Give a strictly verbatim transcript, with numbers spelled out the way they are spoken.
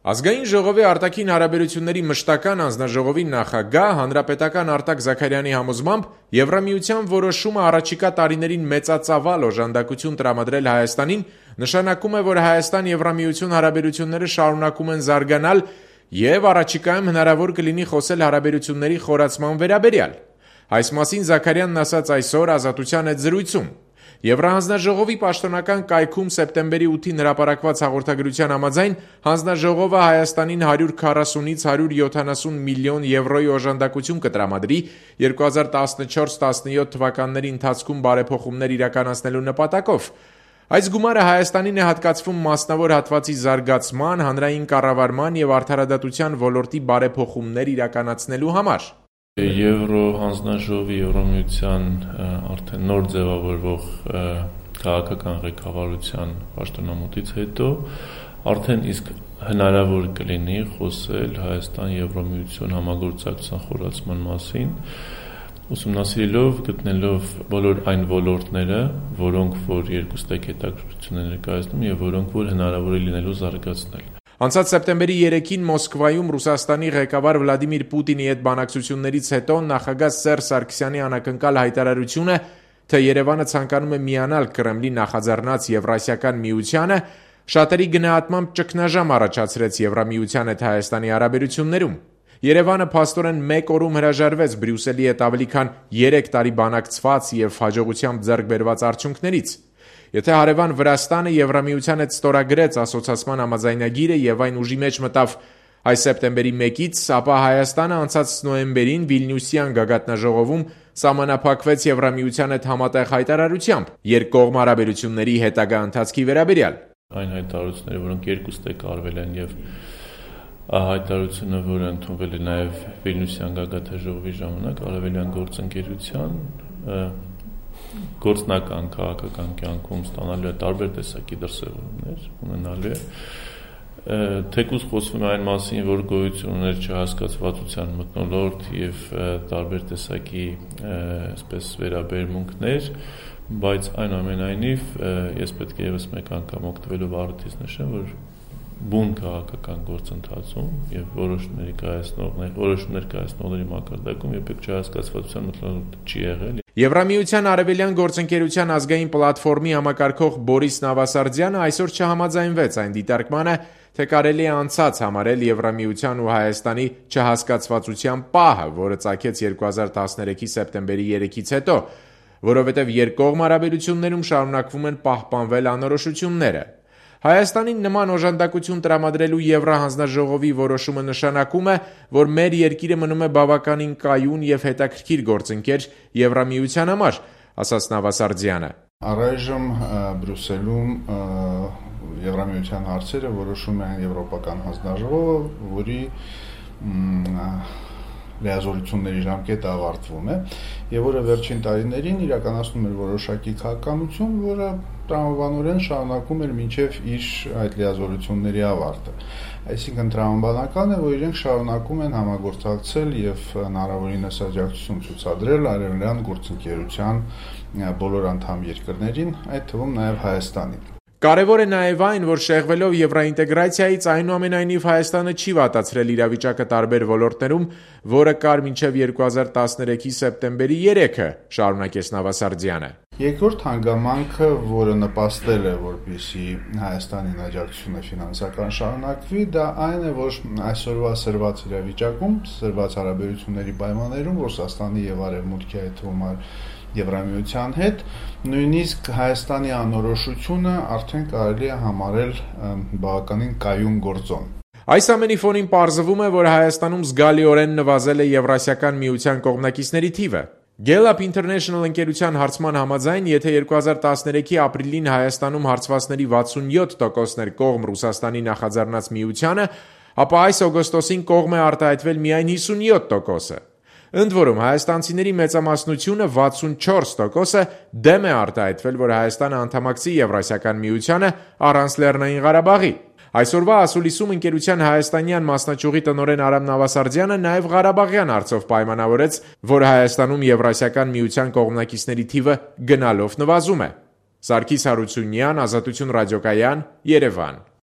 Ազգային ժողովի արտաքին հարաբերությունների մշտական անձնաժողովի նախագահ հանրապետական Արտակ Զաքարյանի համոզմամբ Եվրամիության որոշումը առաջիկա տարիներին մեծածավալ օժանդակություն տրամադրել Հայաստանին նշանակում է, որ Հայաստան-Եվրամիություն հարաբերությունները շարունակում են զարգանալ եւ առաջիկայում հնարավոր կլինի խոսել հարաբերությունների խորացման վերաբերյալ։ Այս մասին Զաքարյանն ասաց այսօր Ազատության հետ զրույցում։ Եվրահանձնաժողովի պաշտոնական կայքում սեպտեմբերի ութին հրապարակված հաղորդագրության համաձայն հանձնաժողովը Հայաստանին հարյուր քառասունից հարյուր յոթանասուն միլիոն եվրոյի օժանդակություն կտրամադրի երկու հազար տասնչորս տասնյոթ թվականների ընթացքում բարեփոխումներ իրականացնելու նպատակով։ Այս գումարը Հայաստանին է հատկացվում մասնավոր հատվածի զարգացման, հանրային կառավարման եւ արդարադատության ոլորտի բարեփոխումներ իրականացնելու համար։ Եվրո հանձնաժողովի Եվրամիության արդեն նոր ձևավորվող քաղաքական ղեկավարության պաշտոնամուտից հետո արդեն իսկ հնարավոր կլինի խոսել Հայաստան-Եվրամիություն համագործակցության խորացման մասին, ուսումնասիրելով, գտնելով բոլոր այն ոլորտները, որոնք որ երկուստեք հետաքրքրություն են ներկայացնում եւ որոնք որ հնարավոր է լինելու զարգացնել։ Անցած սեպտեմբերի երեքին Մոսկվայում Ռուսաստանի ղեկավար Վլադիմիր Պուտինի հետ բանակցություններից հետո նախագահ Սերժ Սարգսյանի անակնկալ հայտարարությունը, թե Երևանը ցանկանում է միանալ Կրեմլի նախաձեռնած Եվրասիական միությանը, շատերի գնահատմամբ ճգնաժամ առաջացրեց Եվրամիության հետ Հայաստանի հարաբերություններում։ Երևանը փաստորեն մեկ օրում հրաժարվեց Բրյուսելի հետ ավելի քան երեք տարի բանակցված եւ հաջողությամբ ձեռք բերված արդյունքներից։ Եթե հարևան Վրաստանը Եվրամիության հետ ստորագրեց ասոցիացման համաձայնագիրը եւ այն ուժի մեջ մտավ այս սեպտեմբերի մեկից, ապա Հայաստանը անցած նոյեմբերին Վիլնյուսյան գագաթնաժողովում սահմանափակվեց Եվրամիության հետ համատեղ հայտարարությամբ երկկողմ հարաբերությունների հետագա ընթացքի վերաբերյալ։ Այն հայտարարությունները, որոնք երկուստեք արվել են եւ հայտարարությունը, որը ընդունվել է նաեւ Վիլնյուսյան գագաթնաժողովի ժամանակ արևելյան գործընկերության գործնական քաղաքական կյանքում ստանալու է տարբեր տեսակի դրսևորումներ, ունենալու է թեկուզ խոսվում է այն մասին, որ գոյություն ուներ չհասկացվածության մթնոլորտ եւ տարբեր տեսակի այսպես վերաբերմունքներ, բայց այնուամենայնիվ ես պետք է եւս մեկ անգամ օգտվելով առիթից նշեմ, որ բուն քաղաքական գործընթացում եւ որոշ ներկայացնողներ, որոշ ներկայացնողների մակարդակում երբեք չհասկացվածության մթնոլորտ չի եղել։ Եվրամիության արևելյան գործընկերության ազգային պլատֆորմի համակարգող Բորիս Նավասարդյանը այսօր չհամաձայնվեց այն դիտարկմանը, թե կարելի է անցած համարել Եվրամիության ու Հայաստանի չհասկացվածության պահը, որը ծագեց երկու հազար տասներեքի սեպտեմբերի երեքից հետո, որովհետև երկկողմ հարաբերություններում շարունակվում են պահպանվել անորոշությունները։ Հայաստանին նման օժանդակություն տրամադրելու Եվրահանձնաժողովի որոշումը նշանակում է, որ մեր երկիրը մնում է բավականին կայուն եւ հետաքրքիր գործընկեր Եվրամիության համար, ասաց Նավասարդյանը։ Առայժմ Բրյուսելում Եվրամիության հարցերը որոշում են Եվրոպական հանձնաժողովը, որի լիազորությունների ժամկետը ավարտվում է եւ որը վերջին տարիներին իրականացնում էր որոշակի քաղաքականություն, որը տրամաբանորեն շարունակում էր մինչև իր այդ լիազորությունների ավարտը։ Այսինքն տրամաբանական է, որ իրենք շարունակում են համագործակցել եւ հնարավորինս աջակցություն ցուցադրել արևելյան գործընկերության բոլոր անդամ երկրներին, այդ թվում նաեւ Հայաստանին։ Կարևոր է նաև այն, որ շեղվելով եվրաինտեգրացիայից այնուամենայնիվ Հայաստանը չի վատացրել իրավիճակը տարբեր ոլորտներում, որը կար մինչև երկու հազար տասներեքի սեպտեմբերի երեքը, շարունակեց Նավասարդյանը։ Երկրորդ հանգամանքը, որը նպաստել է, որպեսզի Հայաստանին աջակցությունը ֆինանսական շարունակվի, դա այն է, որ այսօրվա սրված իրավիճակում, սրված հարաբերությունների պայմաններում Ռուսաստանի եւ Արևմուտքի այդ թվում Եվրամիության հետ, նույնիսկ Հայաստանի անորոշությունը արդեն կարելի է համարել բավականին կայուն գործոն։ Այս ամենի ֆոնին պարզվում է, որ Հայաստանում զգալիորեն նվազել է Եվրասիական միության կողմնակիցների թիվը։ Gallup International ընկերության հարցման համաձայն, եթե երկու հազար տասներեքի ապրիլին Հայաստանում հարցվածների վաթսունյոթ տոկոսն էր կողմ Ռուսաստանի նախաձեռնած միությանը, ապա այս օգոստոսին կողմ է արտահայտվել միայն հիսունյոթ տոկոսը։ Ընդ որում հայաստանցիների մեծամասնությունը վաթսունչորս տոկոսը դեմ է արտահայտվել, որ Հայաստանը անդամակցի Եվրասիական միությանը առանց Լեռնային Ղարաբաղի։ Այսօրվա ասուլիսում ընկերության հայաստանյան մասնաճյուղի տնօրեն Արամ Նավասարդյանը նաև Ղարաբաղյան հարցով պայմանավորեց, որ Հայաստանում Եվրասիական միության կողմնակիցների թիվը գնալով նվազում է։ Սարգիս Հարությունյան, Ազատություն ռադիոկայան, Երևան։